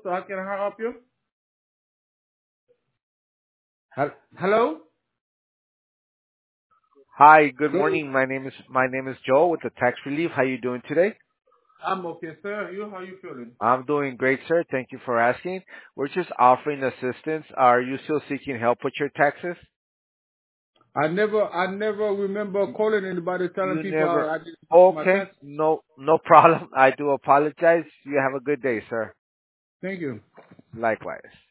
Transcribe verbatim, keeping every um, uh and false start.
So how can I help you? Hel- Hello? Hi, good Hello? morning. My name is my name is Joe with the Tax Relief. How you doing today? I'm okay, sir. You, how you feeling? I'm doing great, sir. Thank you for asking. We're just offering assistance. Are you still seeking help with your taxes? I never, I never remember calling anybody telling You people I, never. I didn't pay my Okay, tax. no no problem. I do apologize. You have a good day, sir. Thank you. Likewise.